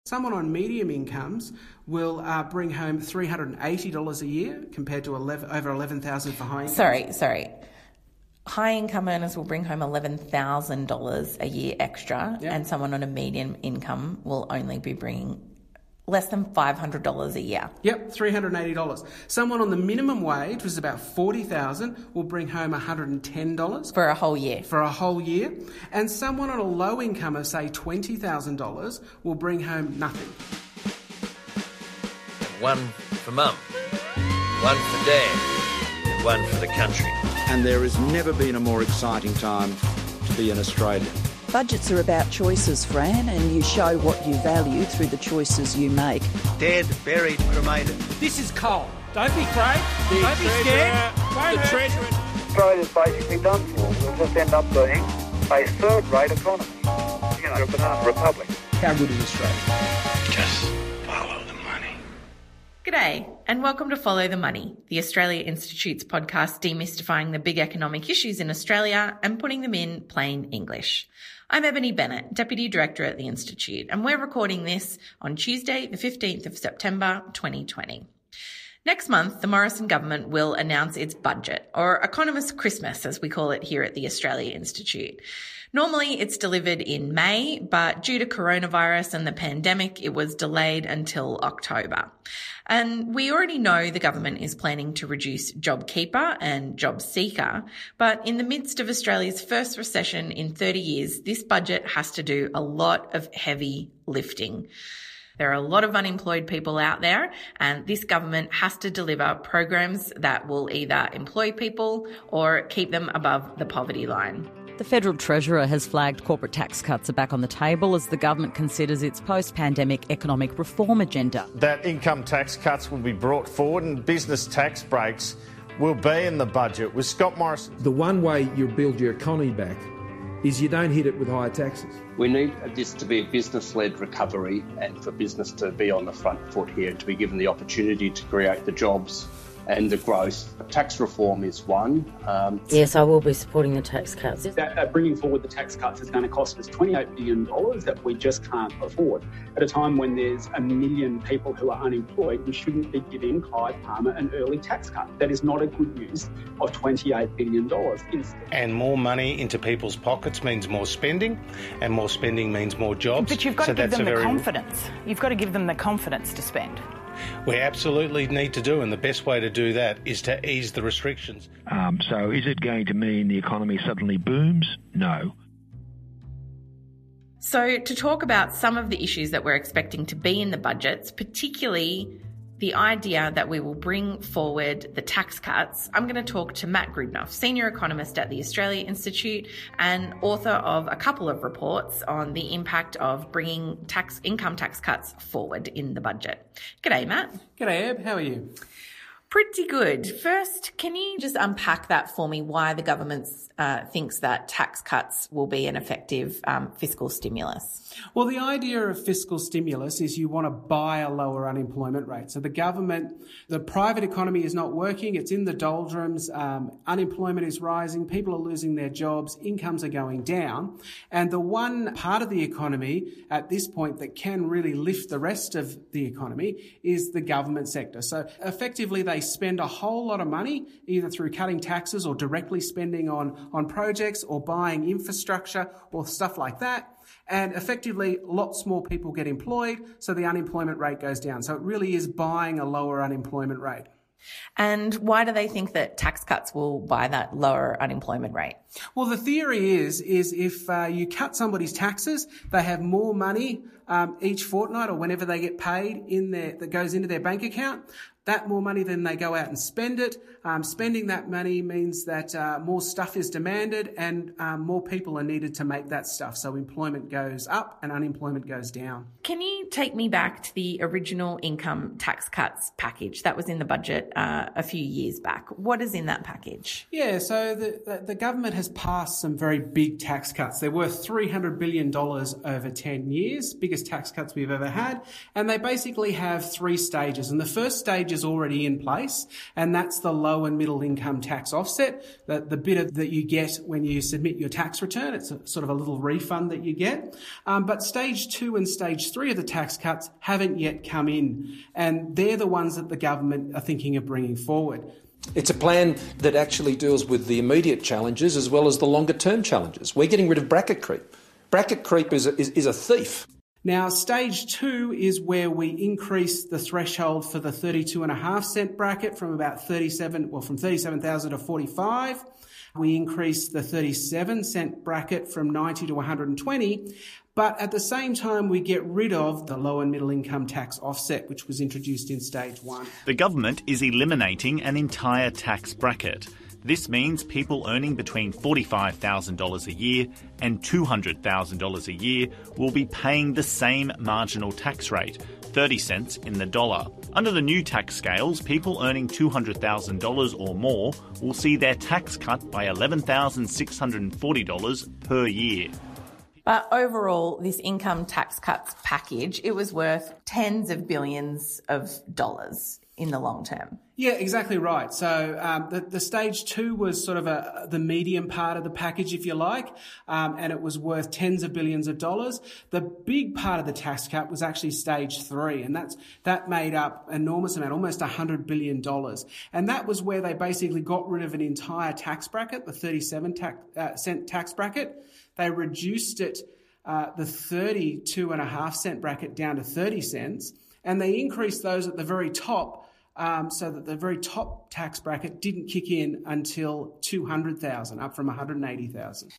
Someone on medium incomes will bring home $380 a year compared to over $11,000 for high incomes. Sorry. High income earners will bring home $11,000 a year extra, and someone on a median income will only be bringing less than $500 a year. Yep, $380. Someone on the minimum wage, which is about $40,000, will bring home $110 for a whole year. For a whole year, and someone on a low income of say $20,000 will bring home nothing. One for mum, one for dad, and one for the country. And there has never been a more exciting time to be an Australian. Budgets are about choices, Fran, and you show what you value through the choices you make. Dead, buried, cremated. This is coal. Don't be afraid. Don't be scared. The Treasurer. Australia's basically done for. We'll just end up being a third-rate economy. You know, a banana republic. How good is Australia? Just follow the money. G'day, and welcome to Follow the Money, the Australia Institute's podcast demystifying the big economic issues in Australia and putting them in plain English. I'm Ebony Bennett, Deputy Director at the Institute, and we're recording this on Tuesday, the 15th of September, 2020. Next month, the Morrison government will announce its budget, or Economist Christmas, as we call it here at the Australia Institute. Normally, it's delivered in May, but due to coronavirus and the pandemic, it was delayed until October. And we already know the government is planning to reduce JobKeeper and JobSeeker, but in the midst of Australia's first recession in 30 years, this budget has to do a lot of heavy lifting. There are a lot of unemployed people out there, and this government has to deliver programs that will either employ people or keep them above the poverty line. The Federal Treasurer has flagged corporate tax cuts are back on the table as the government considers its post-pandemic economic reform agenda. That income tax cuts will be brought forward and business tax breaks will be in the budget. With Scott Morrison. The one way you build your economy back is you don't hit it with higher taxes. We need this to be a business-led recovery and for business to be on the front foot here, to be given the opportunity to create the jobs and the growth. Tax reform is one. Yes, I will be supporting the tax cuts. Bringing forward the tax cuts is going to cost us $28 billion that we just can't afford. At a time when there's 1 million people who are unemployed, we shouldn't be giving Clive Palmer an early tax cut. That is not a good use of $28 billion. And more money into people's pockets means more spending, and more spending means more jobs. But you've got to give them the confidence. You've got to give them the confidence to spend. We absolutely need to do, and the best way to do that is to ease the restrictions. So is it going to mean the economy suddenly booms? No. So to talk about some of the issues that we're expecting to be in the budgets, particularly the idea that we will bring forward the tax cuts, I'm going to talk to Matt Grudnoff, Senior Economist at the Australia Institute and author of a couple of reports on the impact of bringing income tax cuts forward in the budget. G'day, Matt. G'day, Eb. How are you? Pretty good. First, can you just unpack that for me, why the government thinks that tax cuts will be an effective fiscal stimulus? Well, the idea of fiscal stimulus is you want to buy a lower unemployment rate. So the private economy is not working. It's in the doldrums. Unemployment is rising. People are losing their jobs. Incomes are going down. And the one part of the economy at this point that can really lift the rest of the economy is the government sector. So effectively, they spend a whole lot of money, either through cutting taxes or directly spending on projects or buying infrastructure or stuff like that. And effectively, lots more people get employed, so the unemployment rate goes down. So it really is buying a lower unemployment rate. And why do they think that tax cuts will buy that lower unemployment rate? Well, the theory is if you cut somebody's taxes, they have more money each fortnight or whenever they get paid that goes into their bank account. That more money, then they go out and spend it. Spending that money means that more stuff is demanded and more people are needed to make that stuff. So employment goes up and unemployment goes down. Can you take me back to the original income tax cuts package that was in the budget a few years back? What is in that package? Yeah, so the government has passed some very big tax cuts. They're worth $300 billion over 10 years, biggest tax cuts we've ever had. And they basically have 3 stages. And the first stage is already in place, and that's the low and middle income tax offset, the bit that you get when you submit your tax return. It's sort of a little refund that you get. But stage 2 and stage 3 of the tax cuts haven't yet come in. And they're the ones that the government are thinking of bringing forward. It's a plan that actually deals with the immediate challenges as well as the longer-term challenges. We're getting rid of bracket creep. Bracket creep is a thief. Now, stage 2 is where we increase the threshold for the 32.5 cent bracket from about 37,000 to 45. We increase the 37 cent bracket from 90 to 120. But at the same time, we get rid of the low and middle income tax offset, which was introduced in stage 1. The government is eliminating an entire tax bracket. This means people earning between $45,000 a year and $200,000 a year will be paying the same marginal tax rate, 30 cents in the dollar. Under the new tax scales, people earning $200,000 or more will see their tax cut by $11,640 per year. But overall, this income tax cuts package, it was worth tens of billions of dollars in the long term. Yeah, exactly right. So the stage 2 was sort of the medium part of the package, if you like, and it was worth tens of billions of dollars. The big part of the tax cut was actually stage 3, and that made up an enormous amount, almost $100 billion. And that was where they basically got rid of an entire tax bracket, the 37 cent tax bracket. They reduced it, the 32.5 cent bracket down to 30 cents, and they increased those at the very top, so that the very top tax bracket didn't kick in until 200,000, up from 180,000.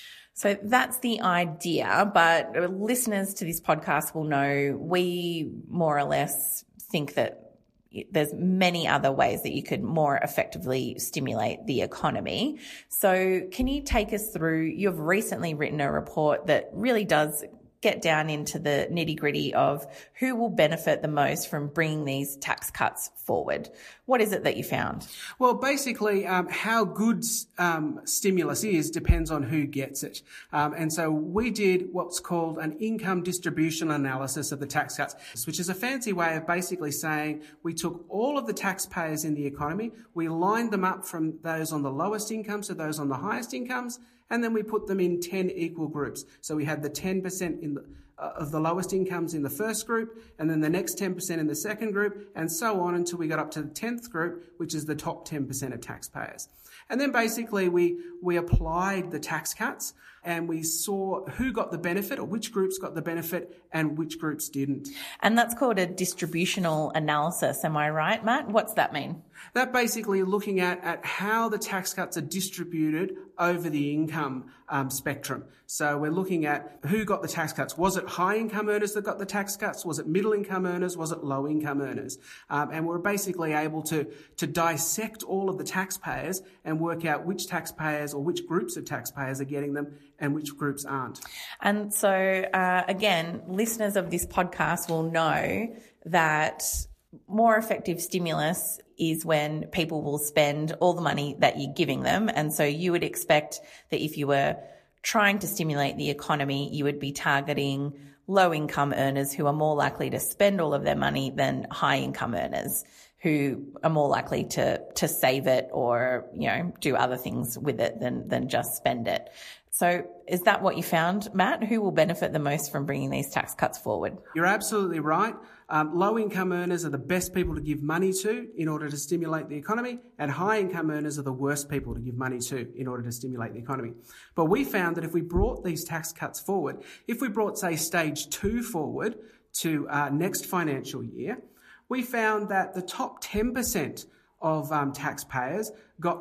So that's the idea, but listeners to this podcast will know we more or less think that there's many other ways that you could more effectively stimulate the economy. So can you take us through, you've recently written a report that really does get down into the nitty-gritty of who will benefit the most from bringing these tax cuts forward. What is it that you found? Well, basically, how good stimulus is depends on who gets it. And so we did what's called an income distribution analysis of the tax cuts, which is a fancy way of basically saying we took all of the taxpayers in the economy, we lined them up from those on the lowest incomes to those on the highest incomes, and then we put them in 10 equal groups. So we had the 10% of the lowest incomes in the first group, and then the next 10% in the second group, and so on until we got up to the 10th group, which is the top 10% of taxpayers. And then basically we applied the tax cuts, and we saw who got the benefit, or which groups got the benefit and which groups didn't. And that's called a distributional analysis. Am I right, Matt? What's that mean? That basically looking at how the tax cuts are distributed over the income spectrum. So we're looking at who got the tax cuts. Was it high income earners that got the tax cuts? Was it middle income earners? Was it low income earners? And we're basically able to dissect all of the taxpayers and work out which taxpayers or which groups of taxpayers are getting them and which groups aren't. And so, again, listeners of this podcast will know that more effective stimulus is when people will spend all the money that you're giving them. And so you would expect that if you were trying to stimulate the economy, you would be targeting low income earners who are more likely to spend all of their money than high income earners who are more likely to save it or, do other things with it than just spend it. So is that what you found, Matt? Who will benefit the most from bringing these tax cuts forward? You're absolutely right. Low-income earners are the best people to give money to in order to stimulate the economy, and high-income earners are the worst people to give money to in order to stimulate the economy. But we found that if we brought these tax cuts forward, if we brought, say, stage 2 forward to next financial year, we found that the top 10% of taxpayers got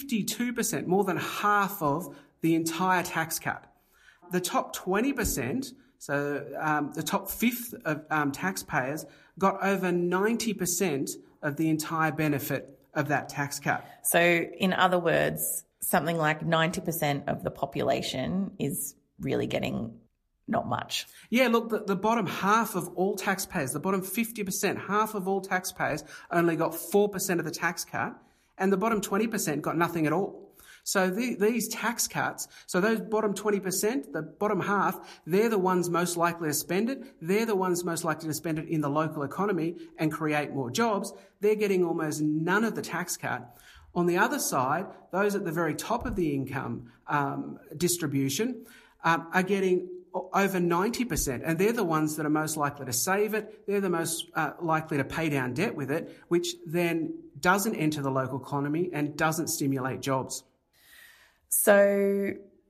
52%, more than half of the entire tax cut. The top 20%, so the top fifth of taxpayers, got over 90% of the entire benefit of that tax cut. So in other words, something like 90% of the population is really getting not much. Yeah, look, the bottom half of all taxpayers, the bottom 50%, half of all taxpayers only got 4% of the tax cut, and the bottom 20% got nothing at all. So these tax cuts, so those bottom 20%, the bottom half, they're the ones most likely to spend it. They're the ones most likely to spend it in the local economy and create more jobs. They're getting almost none of the tax cut. On the other side, those at the very top of the income distribution are getting over 90%, and they're the ones that are most likely to save it. They're the most likely to pay down debt with it, which then doesn't enter the local economy and doesn't stimulate jobs. So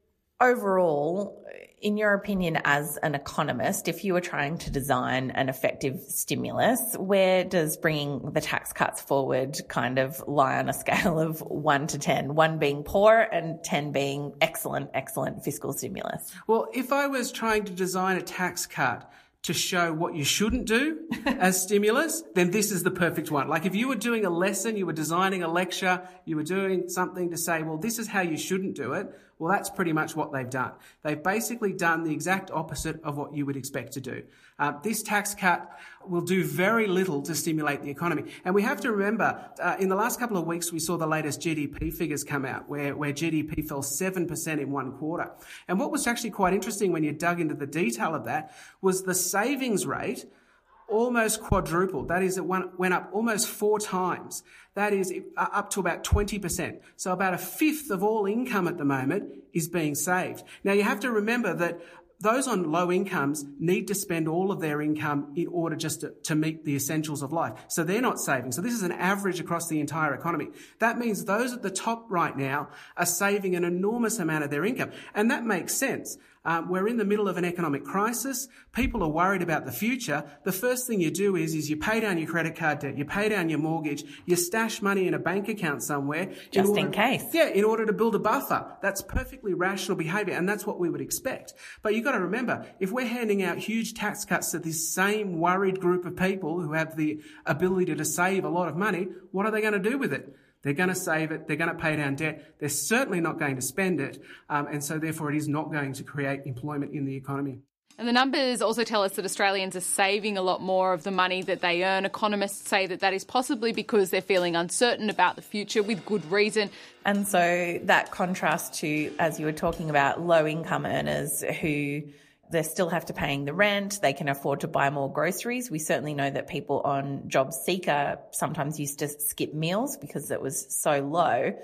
overall, in your opinion as an economist, if you were trying to design an effective stimulus, where does bringing the tax cuts forward kind of lie on a scale of 1 to 10, 1 being poor and 10 being excellent fiscal stimulus? Well, if I was trying to design a tax cut to show what you shouldn't do as stimulus, then this is the perfect one. Like if you were doing a lesson, you were designing a lecture, you were doing something to say, well, this is how you shouldn't do it. Well, that's pretty much what they've done. They've basically done the exact opposite of what you would expect to do. This tax cut will do very little to stimulate the economy. And we have to remember, in the last couple of weeks, we saw the latest GDP figures come out where GDP fell 7% in one quarter. And what was actually quite interesting when you dug into the detail of that was the savings rate almost quadrupled. That is, it went up almost 4 times. That is up to about 20%. So about a fifth of all income at the moment is being saved. Now you have to remember that those on low incomes need to spend all of their income in order just to meet the essentials of life. So they're not saving. So this is an average across the entire economy. That means those at the top right now are saving an enormous amount of their income. And that makes sense. We're in the middle of an economic crisis. People are worried about the future. The first thing you do is you pay down your credit card debt, you pay down your mortgage, you stash money in a bank account somewhere. Just in case. Yeah, in order to build a buffer. That's perfectly rational behaviour, and that's what we would expect. But you've got to remember, if we're handing out huge tax cuts to this same worried group of people who have the ability to save a lot of money, what are they going to do with it? They're going to save it. They're going to pay down debt. They're certainly not going to spend it. And so therefore it is not going to create employment in the economy. And the numbers also tell us that Australians are saving a lot more of the money that they earn. Economists say that is possibly because they're feeling uncertain about the future with good reason. And so that contrast to, as you were talking about, low-income earners who they still have to paying the rent, they can afford to buy more groceries. We certainly know that people on JobSeeker sometimes used to skip meals because it was so low.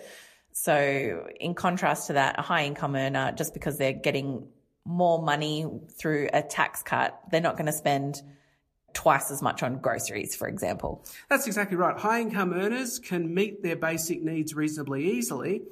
So in contrast to that, a high-income earner, just because they're getting more money through a tax cut, they're not going to spend twice as much on groceries, for example. That's exactly right. High-income earners can meet their basic needs reasonably easily.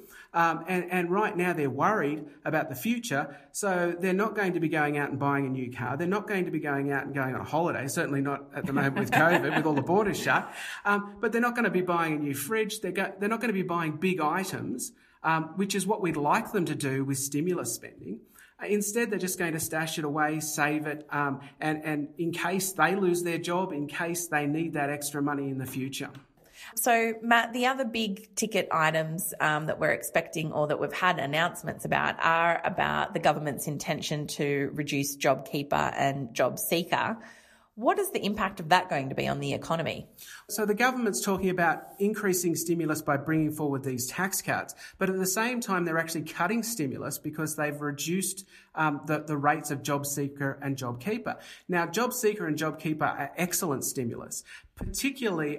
And right now they're worried about the future, so they're not going to be going out and buying a new car. They're not going to be going out and going on a holiday, certainly not at the moment with COVID, with all the borders shut. But they're not going to be buying a new fridge. They're not going to be buying big items, which is what we'd like them to do with stimulus spending. Instead, they're just going to stash it away, save it, and in case they lose their job, in case they need that extra money in the future. So, Matt, the other big ticket items that we're expecting or that we've had announcements about are about the government's intention to reduce JobKeeper and JobSeeker. What is the impact of that going to be on the economy? So the government's talking about increasing stimulus by bringing forward these tax cuts, but at the same time they're actually cutting stimulus because they've reduced the rates of JobSeeker and JobKeeper. Now, JobSeeker and JobKeeper are excellent stimulus, particularly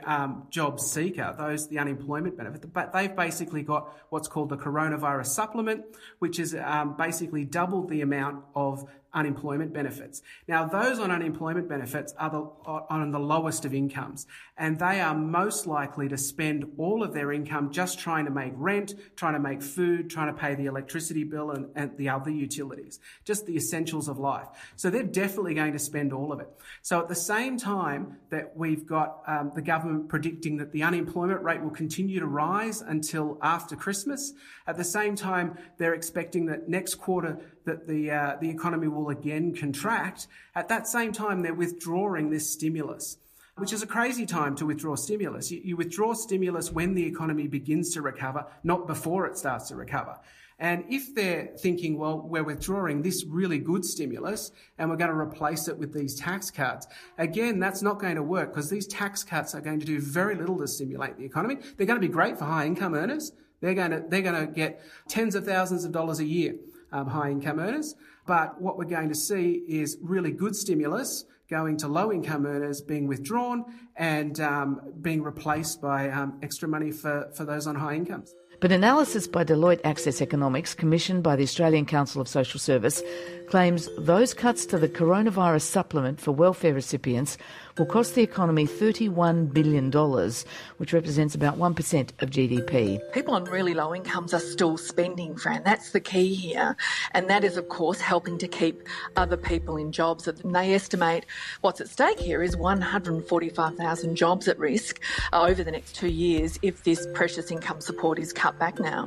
JobSeeker, the unemployment benefit, but they've basically got what's called the coronavirus supplement, which is basically doubled the amount of unemployment benefits. Now, those on unemployment benefits are on the lowest of incomes, and they are most likely to spend all of their income just trying to make rent, trying to make food, trying to pay the electricity bill and the other utilities, just the essentials of life. So they're definitely going to spend all of it. So at the same time that we've got the government predicting that the unemployment rate will continue to rise until after Christmas, at the same time they're expecting that next quarter that the economy will again contract. At that same time, they're withdrawing this stimulus, which is a crazy time to withdraw stimulus. You withdraw stimulus when the economy begins to recover, not before it starts to recover. And if they're thinking, well, we're withdrawing this really good stimulus and we're going to replace it with these tax cuts, again, that's not going to work because these tax cuts are going to do very little to stimulate the economy. They're going to be great for high income earners. They're going to get tens of thousands of dollars a year, high income earners. But what we're going to see is really good stimulus going to low income earners being withdrawn and being replaced by extra money for those on high incomes. But analysis by Deloitte Access Economics, commissioned by the Australian Council of Social Service, claims those cuts to the coronavirus supplement for welfare recipients will cost the economy $31 billion, which represents about 1% of GDP. People on really low incomes are still spending, Fran. That's the key here. And that is, of course, helping to keep other people in jobs. And they estimate what's at stake here is 145,000 jobs at risk over the next 2 years if this precious income support is cut back now.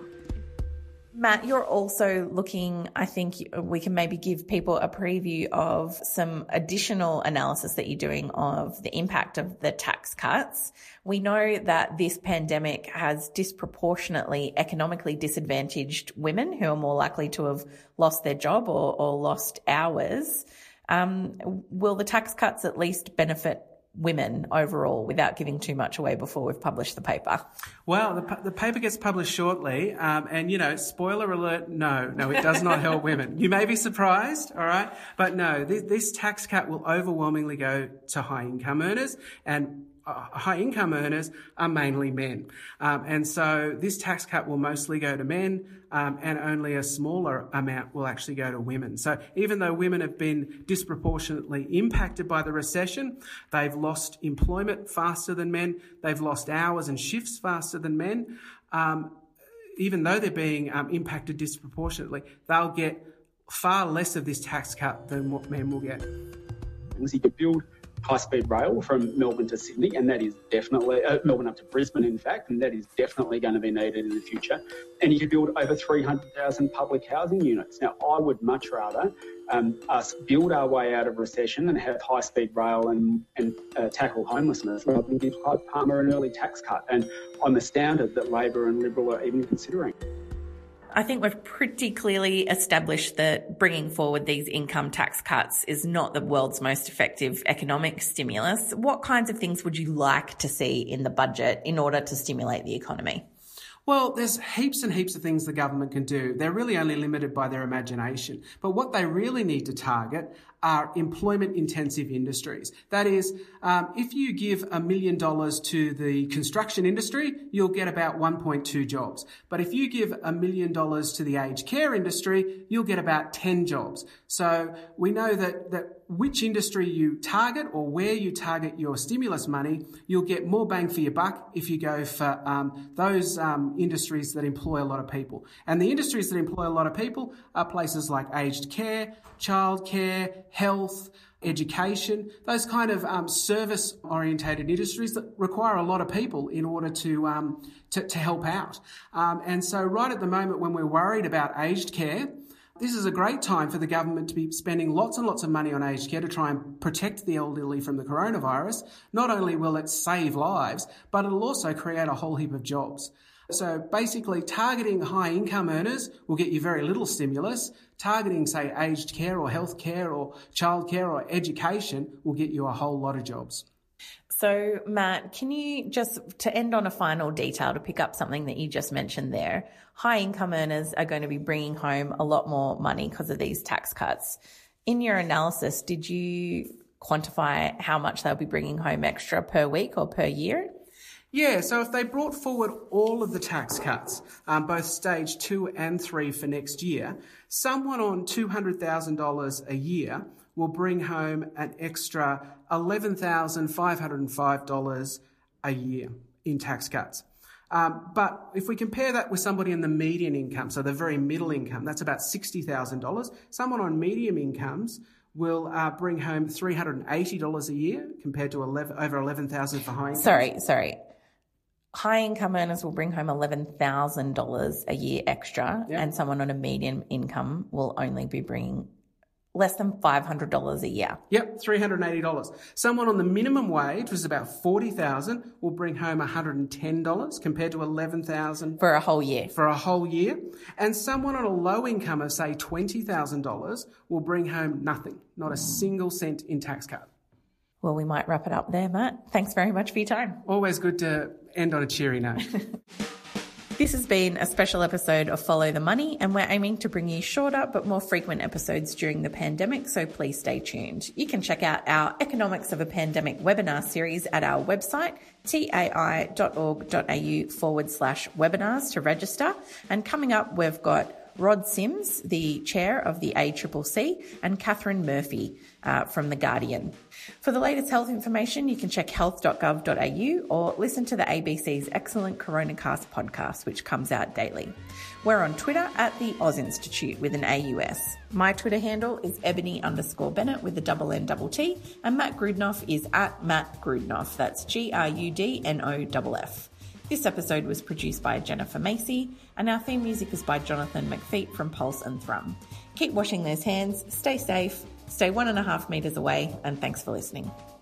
Matt, you're also looking, I think we can maybe give people a preview of some additional analysis that you're doing of the impact of the tax cuts. We know that this pandemic has disproportionately economically disadvantaged women who are more likely to have lost their job or lost hours. Will the tax cuts at least benefit women overall without giving too much away before we've published the paper? Well, the paper gets published shortly, and, spoiler alert, no, it does not help women. You may be surprised, all right? But no, this tax cut will overwhelmingly go to high income earners, and high income earners are mainly men. And so this tax cut will mostly go to men, and only a smaller amount will actually go to women. So even though women have been disproportionately impacted by the recession, they've lost employment faster than men, they've lost hours and shifts faster than men. Even though they're being impacted disproportionately, they'll get far less of this tax cut than what men will get. You could build high-speed rail from Melbourne to Sydney, and that is definitely, Melbourne up to Brisbane, in fact, and that is definitely going to be needed in the future. And you could build over 300,000 public housing units. Now, I would much rather us build our way out of recession and have high-speed rail and tackle homelessness rather than give Clive Palmer an early tax cut. And I'm astounded that Labor and Liberal are even considering. I think we've pretty clearly established that bringing forward these income tax cuts is not the world's most effective economic stimulus. What kinds of things would you like to see in the budget in order to stimulate the economy? Well, there's heaps and heaps of things the government can do. They're really only limited by their imagination. But what they really need to target are employment-intensive industries. That is, if you give $1 million to the construction industry, you'll get about 1.2 jobs. But if you give $1 million to the aged care industry, you'll get about 10 jobs. So we know that which industry you target or where you target your stimulus money, you'll get more bang for your buck if you go for those industries that employ a lot of people. And the industries that employ a lot of people are places like aged care, childcare, health, education, those kind of service-orientated industries that require a lot of people in order to help out. And so right at the moment when we're worried about aged care, this is a great time for the government to be spending lots and lots of money on aged care to try and protect the elderly from the coronavirus. Not only will it save lives, but it'll also create a whole heap of jobs. So basically targeting high income earners will get you very little stimulus. Targeting, say, aged care or health care or childcare or education will get you a whole lot of jobs. So, Matt, can you just, to end on a final detail, to pick up something that you just mentioned there, high income earners are going to be bringing home a lot more money because of these tax cuts. In your analysis, did you quantify how much they'll be bringing home extra per week or per year? Yeah, so if they brought forward all of the tax cuts, both stage 2 and 3 for next year, someone on $200,000 a year will bring home an extra $11,505 a year in tax cuts. But if we compare that with somebody in the median income, so the very middle income, that's about $60,000. Someone on medium incomes will bring home $380 a year compared to over $11,000 for high income. Sorry. High income earners will bring home $11,000 a year extra, and someone on a median income will only be bringing less than $500 a year. Yep, $380. Someone on the minimum wage, which is about $40,000, will bring home $110 compared to $11,000 for a whole year. And someone on a low income of, say, $20,000 will bring home nothing, not a single cent in tax cut. Well, we might wrap it up there, Matt. Thanks very much for your time. Always good to end on a cheery note. This has been a special episode of Follow the Money, and we're aiming to bring you shorter but more frequent episodes during the pandemic, so please stay tuned. You can check out our Economics of a Pandemic webinar series at our website, tai.org.au/webinars to register. And coming up, we've got Rod Sims, the chair of the ACCC, and Catherine Murphy from The Guardian. For the latest health information, you can check health.gov.au or listen to the ABC's excellent Coronacast podcast, which comes out daily. We're on Twitter at the Oz Institute with an AUS. My Twitter handle is Ebony_Bennett with a NNT, and Matt Grudnoff is at Matt Grudnoff. That's GRUDNOFF. This episode was produced by Jennifer Macy, and our theme music is by Jonathan McFeet from Pulse and Thrum. Keep washing those hands, stay safe, stay 1.5 metres away, and thanks for listening.